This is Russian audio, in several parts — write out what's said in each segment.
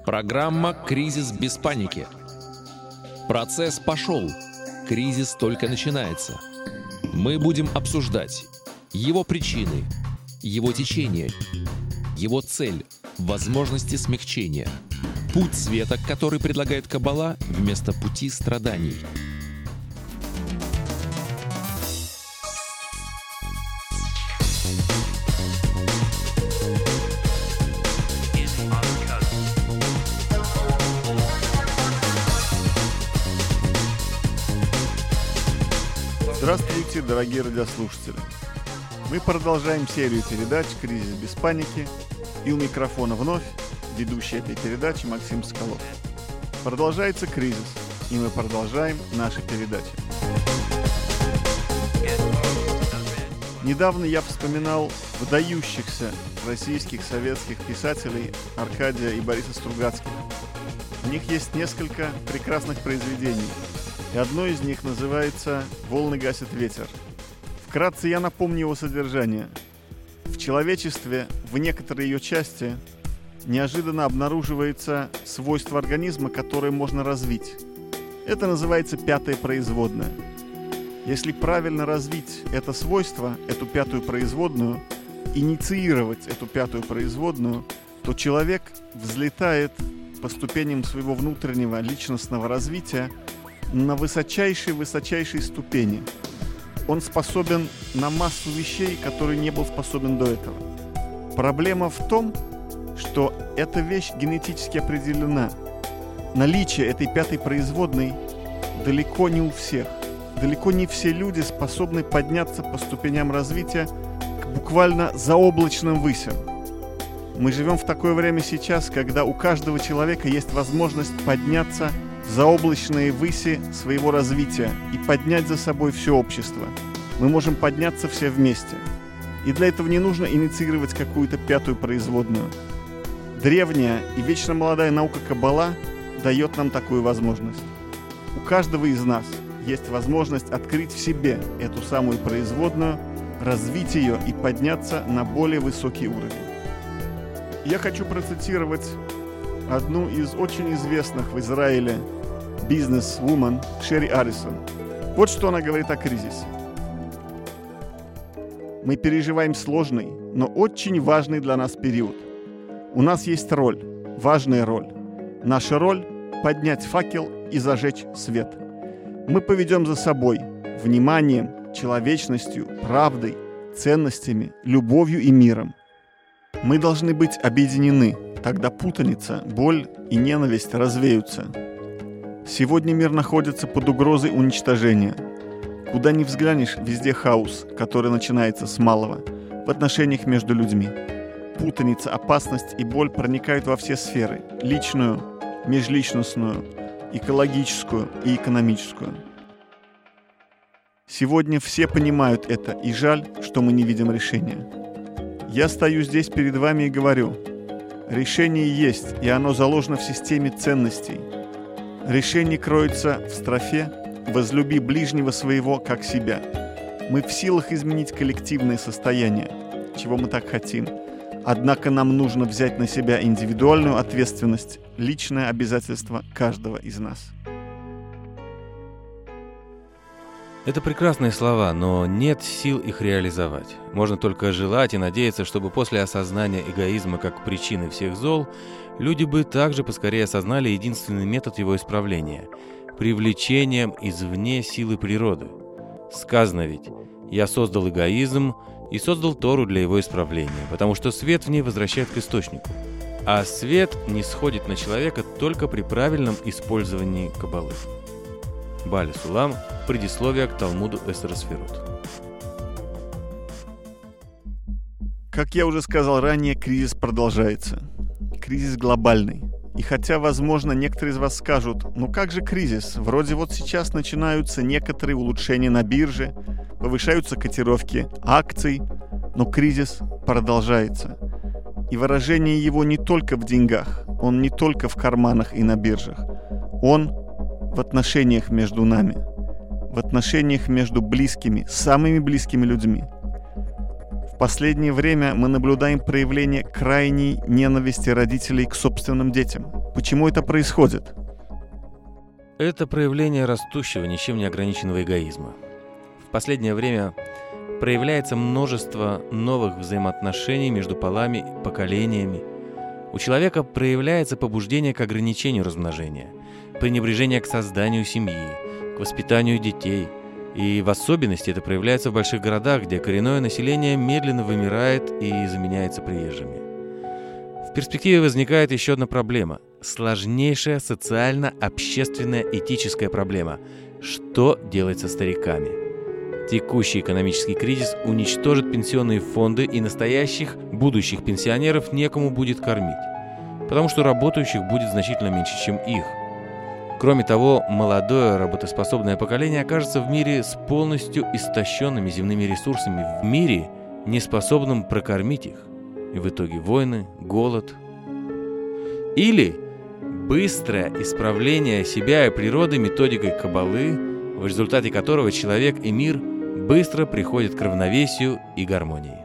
Программа «Кризис без паники». Процесс пошел. Кризис только начинается. Мы будем обсуждать его причины, его течение, его цель, возможности смягчения, путь света, который предлагает Каббала вместо пути страданий. Здравствуйте, дорогие радиослушатели! Мы продолжаем серию передач «Кризис без паники», и у микрофона вновь ведущий этой передачи Максим Соколов. Продолжается кризис, и мы продолжаем наши передачи. Недавно я вспоминал выдающихся российских советских писателей Аркадия и Бориса Стругацких. У них есть несколько прекрасных произведений, и одно из них называется «Волны гасит ветер». Вкратце я напомню его содержание. В человечестве, в некоторой ее части, неожиданно обнаруживается свойство организма, которое можно развить. Это называется пятое производное. Если правильно развить это свойство, эту пятую производную, инициировать эту пятую производную, то человек взлетает по ступеням своего внутреннего личностного развития на высочайшей ступени. Он способен на массу вещей, которые не был способен до этого. Проблема в том, что эта вещь генетически определена. Наличие этой пятой производной далеко не у всех. Далеко не все люди способны подняться по ступеням развития к буквально заоблачным высям. Мы живем в такое время сейчас, когда у каждого человека есть возможность подняться в заоблачные выси своего развития и поднять за собой все общество. Мы можем подняться все вместе. И для этого не нужно инициировать какую-то пятую производную. Древняя и вечно молодая наука Каббала дает нам такую возможность. У каждого из нас есть возможность открыть в себе эту самую производную, развить ее и подняться на более высокий уровень. Я хочу процитировать одну из очень известных в Израиле бизнес-вумен Шерри Аррисон. Вот что она говорит о кризисе. Мы переживаем сложный, но очень важный для нас период. У нас есть роль, важная роль. Наша роль – поднять факел и зажечь свет. Мы поведем за собой вниманием, человечностью, правдой, ценностями, любовью и миром. Мы должны быть объединены, тогда путаница, боль и ненависть развеются. Сегодня мир находится под угрозой уничтожения. Куда ни взглянешь, везде хаос, который начинается с малого, в отношениях между людьми. Путаница, опасность и боль проникают во все сферы – личную, межличностную, экологическую и экономическую. Сегодня все понимают это, и жаль, что мы не видим решения. Я стою здесь перед вами и говорю, решение есть, и оно заложено в системе ценностей. Решение кроется в строфе «Возлюби ближнего своего, как себя». Мы в силах изменить коллективное состояние, чего мы так хотим. Однако нам нужно взять на себя индивидуальную ответственность, личное обязательство каждого из нас. Это прекрасные слова, но нет сил их реализовать. Можно только желать и надеяться, чтобы после осознания эгоизма как причины всех зол, люди бы также поскорее осознали единственный метод его исправления – привлечением извне силы природы. Сказано ведь «Я создал эгоизм и создал Тору для его исправления, потому что свет в ней возвращает к источнику». А свет не сходит на человека только при правильном использовании Каббалы. Бали Сулам. Предисловие к Талмуду Эстер Сферот. Как я уже сказал ранее, кризис продолжается. Кризис глобальный. И хотя, возможно, некоторые из вас скажут, ну как же кризис? Вроде вот сейчас начинаются некоторые улучшения на бирже, повышаются котировки акций, но кризис продолжается. И выражение его не только в деньгах, он не только в карманах и на биржах. Он в отношениях между нами, в отношениях между близкими, самыми близкими людьми. В В последнее время мы наблюдаем проявление крайней ненависти родителей к собственным детям. Почему это происходит? Это проявление растущего, ничем не ограниченного эгоизма. В последнее время проявляется множество новых взаимоотношений между полами, поколениями. У человека проявляется побуждение к ограничению размножения, пренебрежение к созданию семьи, к воспитанию детей. И в особенности это проявляется в больших городах, где коренное население медленно вымирает и заменяется приезжими. В перспективе возникает еще одна проблема – сложнейшая социально-общественная этическая проблема. Что делать со стариками? Текущий экономический кризис уничтожит пенсионные фонды, и настоящих, будущих пенсионеров некому будет кормить, потому что работающих будет значительно меньше, чем их. Кроме того, молодое работоспособное поколение окажется в мире с полностью истощенными земными ресурсами, в мире, не способном прокормить их. И в итоге войны, голод. Или быстрое исправление себя и природы методикой Каббалы, в результате которого человек и мир быстро приходят к равновесию и гармонии.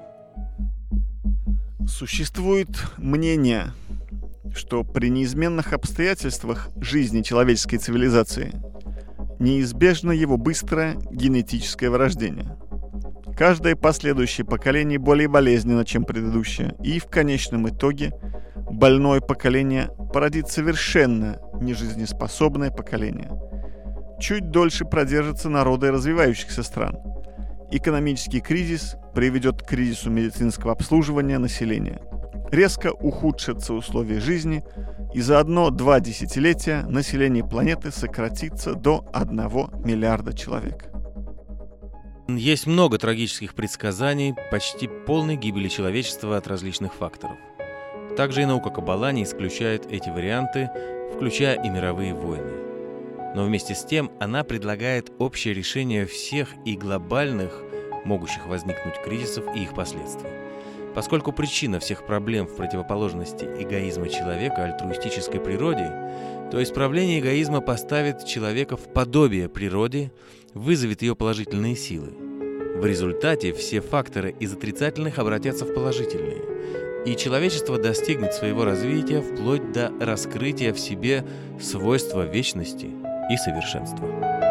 Существует мнение, что при неизменных обстоятельствах жизни человеческой цивилизации неизбежно его быстрое генетическое вырождение. Каждое последующее поколение более болезненно, чем предыдущее, и в конечном итоге больное поколение породит совершенно нежизнеспособное поколение. Чуть дольше продержатся народы развивающихся стран. Экономический кризис приведет к кризису медицинского обслуживания населения. Резко ухудшатся условия жизни, и за 1-2 десятилетия население планеты сократится до 1 миллиарда человек. Есть много трагических предсказаний почти полной гибели человечества от различных факторов. Также и наука Каббала не исключает эти варианты, включая и мировые войны. Но вместе с тем она предлагает общее решение всех и глобальных, могущих возникнуть кризисов и их последствий. Поскольку причина всех проблем в противоположности эгоизма человека альтруистической природе, то исправление эгоизма поставит человека в подобие природе, вызовет ее положительные силы. В результате все факторы из отрицательных обратятся в положительные, и человечество достигнет своего развития вплоть до раскрытия в себе свойства вечности и совершенства.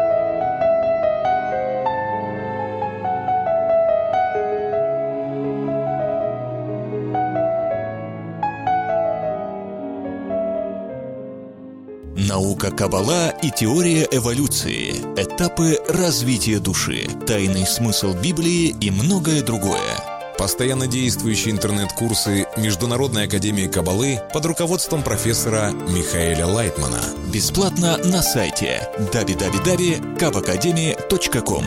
Наука Каббала и теория эволюции, этапы развития души, тайный смысл Библии и многое другое. Постоянно действующие интернет-курсы Международной академии Каббалы под руководством профессора Михаэля Лайтмана. Бесплатно на сайте www.kabacademy.com.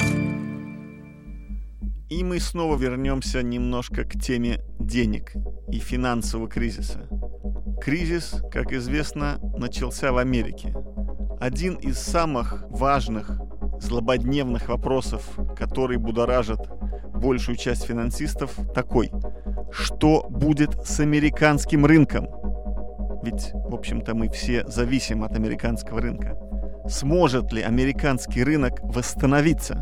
И мы снова вернемся немножко к теме денег и финансового кризиса. Кризис, как известно, начался в Америке. Один из самых важных, злободневных вопросов, который будоражит большую часть финансистов, такой: что будет с американским рынком? Ведь, в общем-то, мы все зависим от американского рынка. Сможет ли американский рынок восстановиться?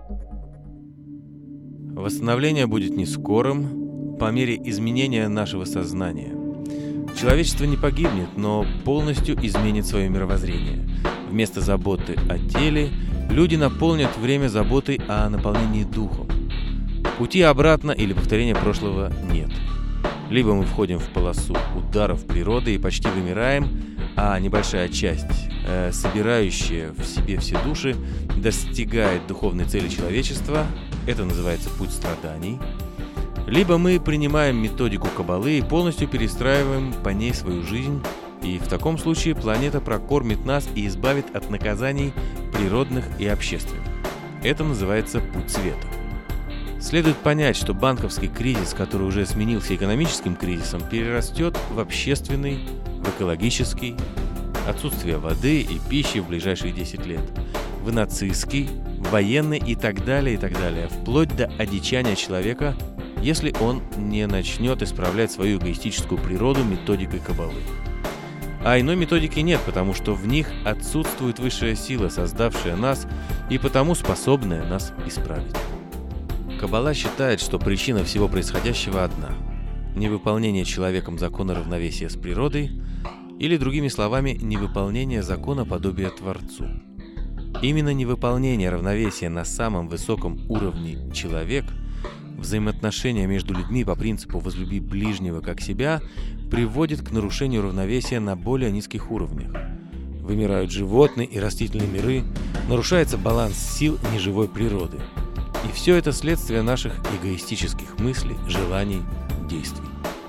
Восстановление будет не скорым, по мере изменения нашего сознания. Человечество не погибнет, но полностью изменит свое мировоззрение. Вместо заботы о теле люди наполнят время заботой о наполнении духом. Пути обратно или повторения прошлого нет. Либо мы входим в полосу ударов природы и почти вымираем, а небольшая часть, собирающая в себе все души, достигает духовной цели человечества. Это называется путь страданий. Либо мы принимаем методику Каббалы и полностью перестраиваем по ней свою жизнь, и в таком случае планета прокормит нас и избавит от наказаний природных и общественных. Это называется путь света. Следует понять, что банковский кризис, который уже сменился экономическим кризисом, перерастет в общественный, в экологический, отсутствие воды и пищи в ближайшие 10 лет, в нацистский, в военный и так далее, вплоть до одичания человека, если он не начнет исправлять свою эгоистическую природу методикой Каббалы. А иной методики нет, потому что в них отсутствует высшая сила, создавшая нас и потому способная нас исправить. Каббала считает, что причина всего происходящего одна – невыполнение человеком закона равновесия с природой, или, другими словами, невыполнение закона подобия Творцу. Именно невыполнение равновесия на самом высоком уровне человек, взаимоотношения между людьми по принципу «возлюби ближнего как себя» приводит к нарушению равновесия на более низких уровнях. Вымирают животные и растительные миры, нарушается баланс сил неживой природы. И все это следствие наших эгоистических мыслей, желаний, действий.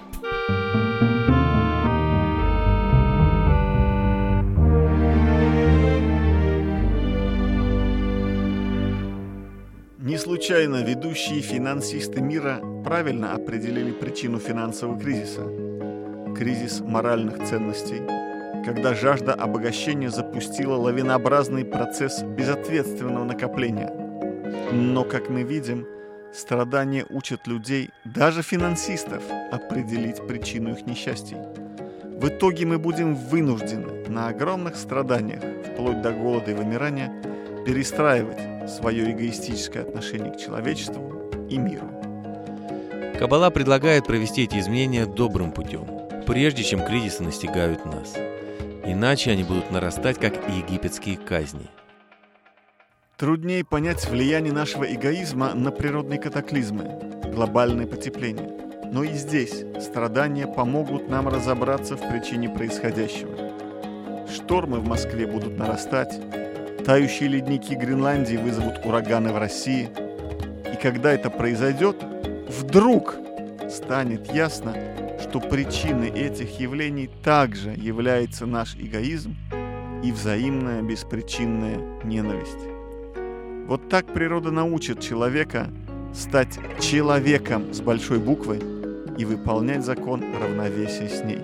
Не случайно ведущие финансисты мира правильно определили причину финансового кризиса. Кризис моральных ценностей, когда жажда обогащения запустила лавинообразный процесс безответственного накопления. Но, как мы видим, страдания учат людей, даже финансистов, определить причину их несчастий. В итоге мы будем вынуждены на огромных страданиях, вплоть до голода и вымирания, перестраивать свое эгоистическое отношение к человечеству и миру. Каббала предлагает провести эти изменения добрым путем, прежде чем кризисы настигают нас. Иначе они будут нарастать, как и египетские казни. Труднее понять влияние нашего эгоизма на природные катаклизмы, глобальное потепление. Но и здесь страдания помогут нам разобраться в причине происходящего. Штормы в Москве будут нарастать, тающие ледники Гренландии вызовут ураганы в России. И когда это произойдет, вдруг станет ясно, что причиной этих явлений также является наш эгоизм и взаимная беспричинная ненависть. Вот так природа научит человека стать человеком с большой буквы и выполнять закон равновесия с ней.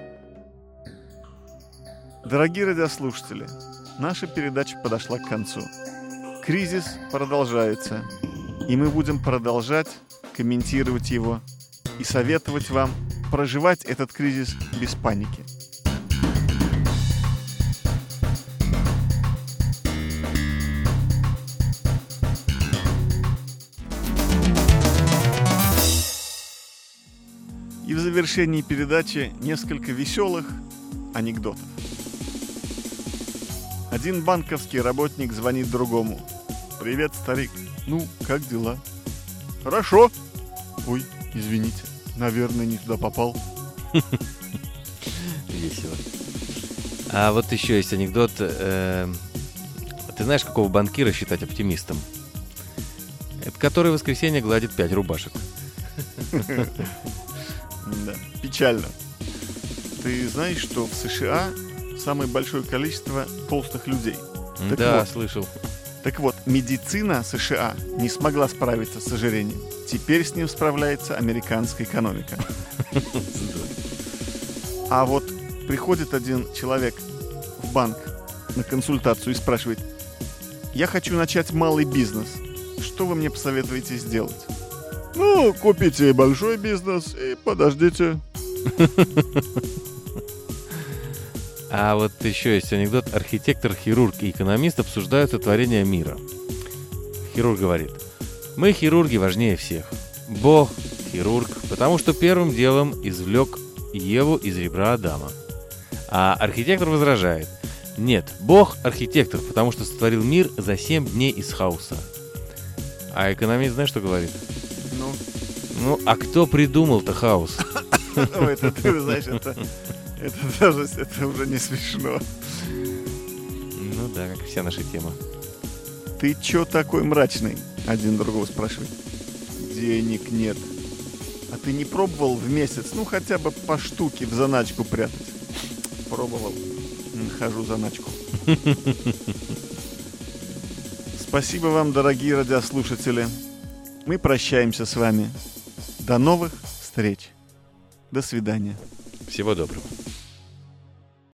Дорогие радиослушатели, наша передача подошла к концу. Кризис продолжается, и мы будем продолжать комментировать его и советовать вам проживать этот кризис без паники. И в завершении передачи несколько веселых анекдотов. Один банковский работник звонит другому. «Привет, старик. Ну, как дела?» «Хорошо». «Ой, извините, наверное, не туда попал». Весело. А вот еще есть анекдот. Ты знаешь, какого банкира считать оптимистом? Это который в воскресенье гладит 5 рубашек. Да, печально. Ты знаешь, что в США самое большое количество толстых людей? Да, слышал. Так вот, медицина США не смогла справиться с ожирением. Теперь с ним справляется американская экономика. А вот приходит один человек в банк на консультацию и спрашивает: «Я хочу начать малый бизнес. Что вы мне посоветуете сделать?» «Ну, купите большой бизнес и подождите». А вот еще есть анекдот. Архитектор, хирург и экономист обсуждают сотворение мира. Хирург говорит: мы, хирурги, важнее всех. Бог – хирург, потому что первым делом извлек Еву из ребра Адама. А архитектор возражает: нет, Бог – архитектор, потому что сотворил мир за 7 дней из хаоса. А экономист, знаешь, что говорит? Ну, а кто придумал-то хаос? Это, ты знаешь, это уже не смешно. Ну да, как вся наша тема. «Ты чё такой мрачный?» — один другого спрашивает. «Денег нет». «А ты не пробовал в месяц, ну хотя бы по штуке в заначку прятать?» «Пробовал. Нахожу заначку». Спасибо вам, дорогие радиослушатели. Мы прощаемся с вами. До новых встреч. До свидания. Всего доброго.